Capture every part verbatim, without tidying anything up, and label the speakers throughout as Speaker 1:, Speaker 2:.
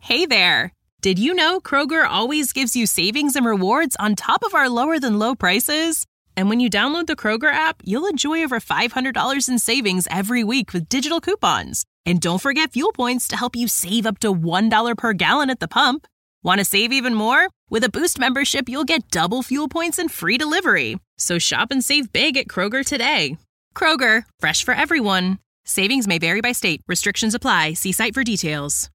Speaker 1: Hey there! Did you know Kroger always gives you savings and rewards on top of our lower-than-low prices? And when you download the Kroger app, you'll enjoy over five hundred dollars in savings every week with digital coupons. And don't forget fuel points to help you save up to one dollar per gallon at the pump. Want to save even more? With a Boost membership, you'll get double fuel points and free delivery. So shop and save big at Kroger today. Kroger, fresh for everyone. Savings may vary by state. Restrictions apply. See site for details.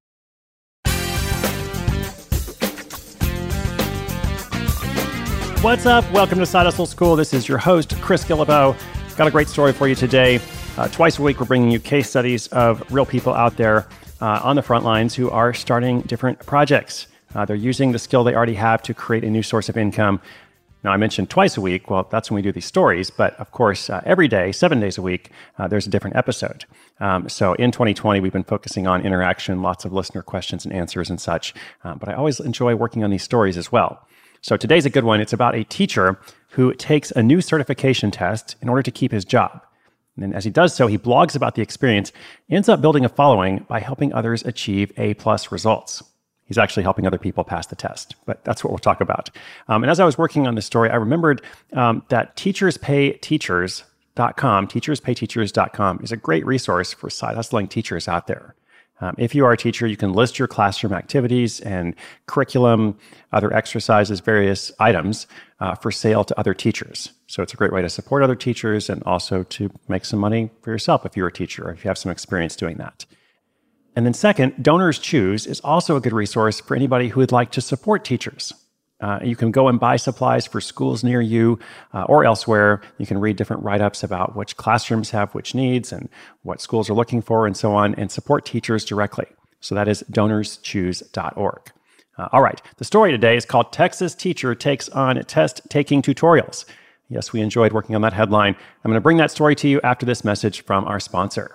Speaker 2: What's up? Welcome to Side Hustle School. This is your host, Chris Guillebeau. Got a great story for you today. Uh, twice a week, we're bringing you case studies of real people out there uh, on the front lines who are starting different projects. Uh, they're using the skill they already have to create a new source of income. Now, I mentioned twice a week. Well, that's when we do these stories. But of course, uh, every day, seven days a week, uh, there's a different episode. Um, so in twenty twenty, we've been focusing on interaction, lots of listener questions and answers and such. Um, but I always enjoy working on these stories as well. So today's a good one. It's about a teacher who takes a new certification test in order to keep his job. And then as he does so, he blogs about the experience, ends up building a following by helping others achieve A-plus results. He's actually helping other people pass the test, but that's what we'll talk about. Um, and as I was working on this story, I remembered um, that teachers pay teachers dot com, teachers pay teachers dot com is a great resource for side hustling teachers out there. Um, if you are a teacher, you can list your classroom activities and curriculum, other exercises, various items uh, for sale to other teachers. So it's a great way to support other teachers and also to make some money for yourself if you're a teacher or if you have some experience doing that. And then second, Donors Choose is also a good resource for anybody who would like to support teachers. Uh, you can go and buy supplies for schools near you uh, or elsewhere. You can read different write-ups about which classrooms have which needs and what schools are looking for and so on, and support teachers directly. So that is donors choose dot org. Uh, all right, the story today is called Texas Teacher Takes on Test-Taking Tutorials. Yes, we enjoyed working on that headline. I'm going to bring that story to you after this message from our sponsor.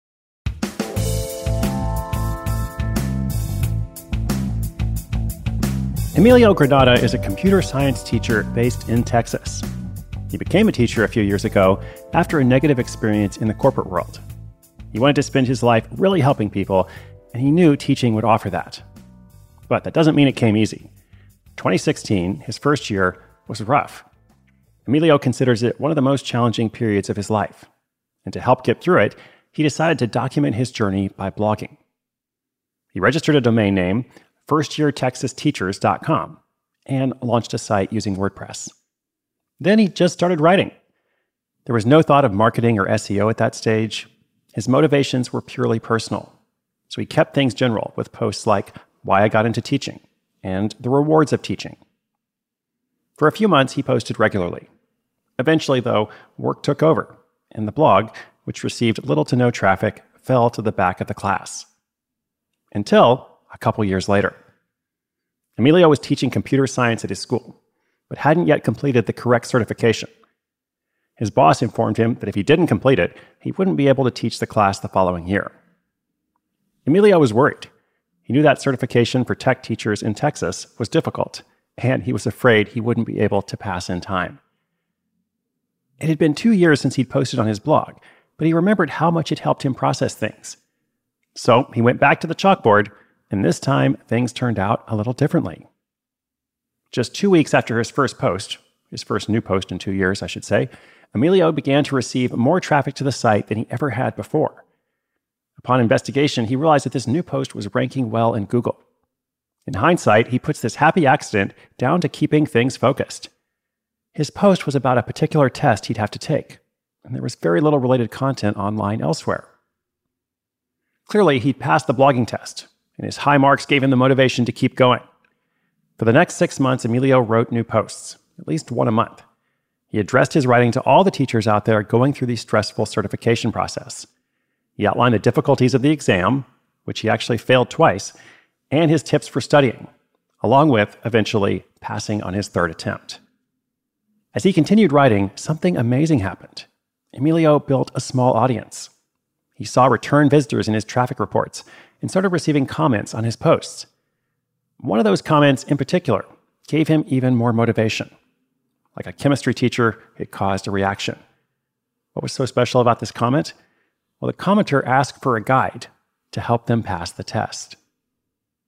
Speaker 2: Emilio Granada is a computer science teacher based in Texas. He became a teacher a few years ago after a negative experience in the corporate world. He wanted to spend his life really helping people, and he knew teaching would offer that. But that doesn't mean it came easy. twenty sixteen, his first year, was rough. Emilio considers it one of the most challenging periods of his life. And to help get through it, he decided to document his journey by blogging. He registered a domain name, first year texas teachers dot com, and launched a site using WordPress. Then he just started writing. There was no thought of marketing or S E O at that stage. His motivations were purely personal. So he kept things general with posts like why I got into teaching and the rewards of teaching. For a few months, he posted regularly. Eventually, though, work took over, and the blog, which received little to no traffic, fell to the back of the class. Until a couple years later. Emilio was teaching computer science at his school, but hadn't yet completed the correct certification. His boss informed him that if he didn't complete it, he wouldn't be able to teach the class the following year. Emilio was worried. He knew that certification for tech teachers in Texas was difficult, and he was afraid he wouldn't be able to pass in time. It had been two years since he'd posted on his blog, but he remembered how much it helped him process things. So he went back to the chalkboard, and this time, things turned out a little differently. Just two weeks after his first post, his first new post in two years, I should say, Emilio began to receive more traffic to the site than he ever had before. Upon investigation, he realized that this new post was ranking well in Google. In hindsight, he puts this happy accident down to keeping things focused. His post was about a particular test he'd have to take, and there was very little related content online elsewhere. Clearly, he'd passed the blogging test, and his high marks gave him the motivation to keep going. For the next six months, Emilio wrote new posts, at least one a month. He addressed his writing to all the teachers out there going through the stressful certification process. He outlined the difficulties of the exam, which he actually failed twice, and his tips for studying, along with, eventually, passing on his third attempt. As he continued writing, something amazing happened. Emilio built a small audience. He saw return visitors in his traffic reports and started receiving comments on his posts. One of those comments in particular gave him even more motivation. Like a chemistry teacher, it caused a reaction. What was so special about this comment? Well, the commenter asked for a guide to help them pass the test.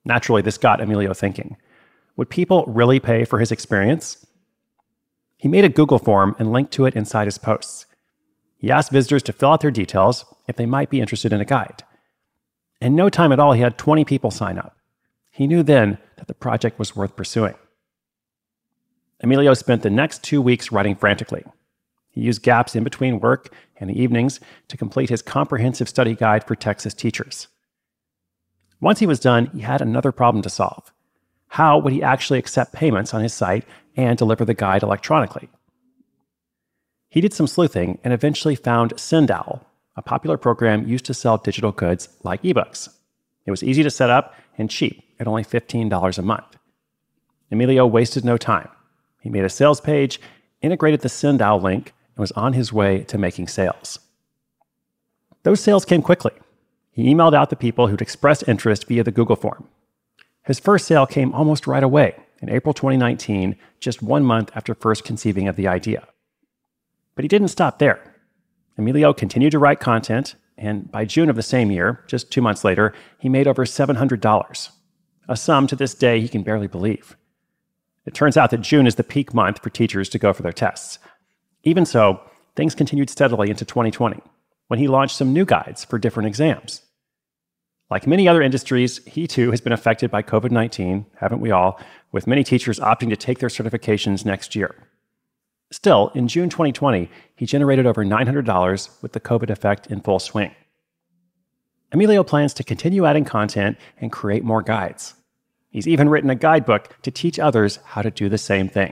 Speaker 2: Naturally, this got Emilio thinking. Would people really pay for his experience? He made a Google form and linked to it inside his posts. He asked visitors to fill out their details if they might be interested in a guide. In no time at all, he had twenty people sign up. He knew then that the project was worth pursuing. Emilio spent the next two weeks writing frantically. He used gaps in between work and the evenings to complete his comprehensive study guide for Texas teachers. Once he was done, he had another problem to solve. How would he actually accept payments on his site and deliver the guide electronically? He did some sleuthing and eventually found Sendowl, a popular program used to sell digital goods like ebooks. It was easy to set up and cheap at only fifteen dollars a month. Emilio wasted no time. He made a sales page, integrated the Sendowl link, and was on his way to making sales. Those sales came quickly. He emailed out the people who'd expressed interest via the Google form. His first sale came almost right away in April twenty nineteen, just one month after first conceiving of the idea. But he didn't stop there. Emilio continued to write content, and by June of the same year, just two months later, he made over seven hundred dollars, a sum to this day he can barely believe. It turns out that June is the peak month for teachers to go for their tests. Even so, things continued steadily into twenty twenty, when he launched some new guides for different exams. Like many other industries, he too has been affected by covid nineteen, haven't we all, with many teachers opting to take their certifications next year. Still, in June twenty twenty, he generated over nine hundred dollars with the COVID effect in full swing. Emilio plans to continue adding content and create more guides. He's even written a guidebook to teach others how to do the same thing.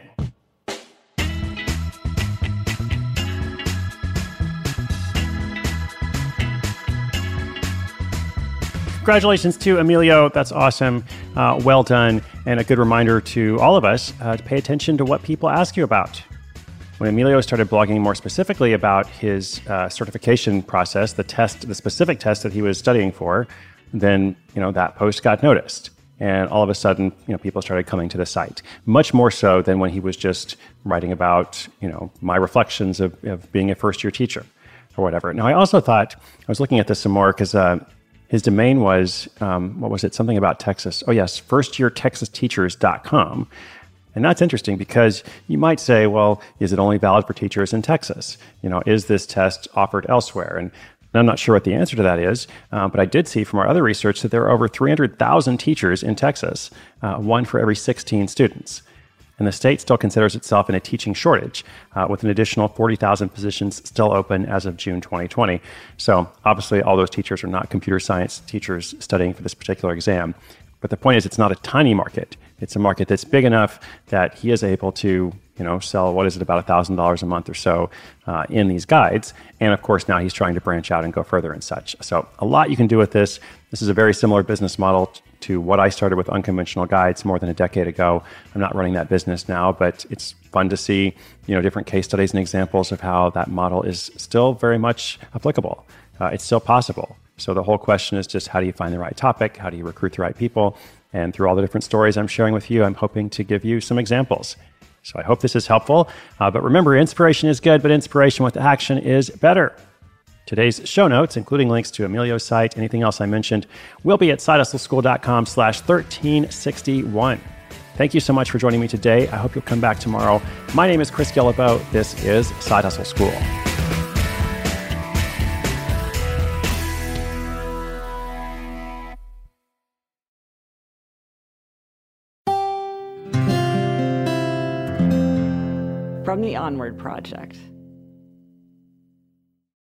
Speaker 2: Congratulations to Emilio. That's awesome. Uh, well done. And a good reminder to all of us uh, to pay attention to what people ask you about. When Emilio started blogging more specifically about his uh, certification process, the test, the specific test that he was studying for, then, you know, that post got noticed. And all of a sudden, you know, people started coming to the site, much more so than when he was just writing about, you know, my reflections of, of being a first-year teacher or whatever. Now, I also thought, I was looking at this some more because uh, his domain was, um, what was it, something about Texas. Oh, yes, first year texas teachers dot com. And that's interesting because you might say, well, is it only valid for teachers in Texas? You know, is this test offered elsewhere? And I'm not sure what the answer to that is, uh, but I did see from our other research that there are over three hundred thousand teachers in Texas, uh, one for every sixteen students. And the state still considers itself in a teaching shortage, uh, with an additional forty thousand positions still open as of June twenty twenty. So obviously all those teachers are not computer science teachers studying for this particular exam. But the point is, it's not a tiny market. It's a market that's big enough that he is able to, you know, sell, what is it, about one thousand dollars a month or so uh, in these guides. And of course, now he's trying to branch out and go further and such. So a lot you can do with this. This is a very similar business model t- to what I started with Unconventional Guides more than a decade ago. I'm not running that business now, but it's fun to see, you know, different case studies and examples of how that model is still very much applicable. Uh, it's still possible. So the whole question is just how do you find the right topic? How do you recruit the right people? And through all the different stories I'm sharing with you, I'm hoping to give you some examples. So I hope this is helpful. Uh, but remember, inspiration is good, but inspiration with action is better. Today's show notes, including links to Emilio's site, anything else I mentioned, will be at sidehustleschool.com slash 1361. Thank you so much for joining me today. I hope you'll come back tomorrow. My name is Chris Guillebeau. This is Side Hustle School.
Speaker 3: From the Onward Project.